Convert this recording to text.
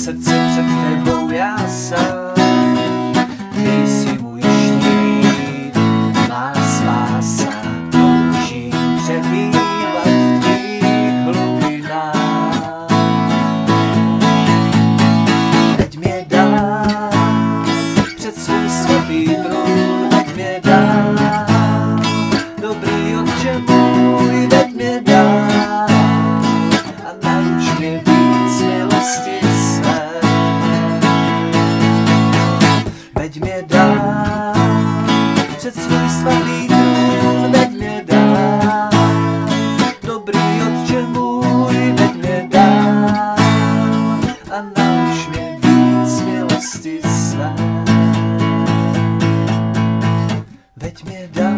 srdce před tebou já sám. Nejsi můj štít, má spása, toužím přebývat v tvých hlubinách. Veď mě dál před svůj svatý trůn, veď mě dál, dobrý Otče můj, veď mě dál a nauč mě víc milosti své. Veď mě dál před svůj svatý trůn, veď mě dál, dobrý Otče můj, veď mě dál a nauč mě víc milosti své. Veď mě dál.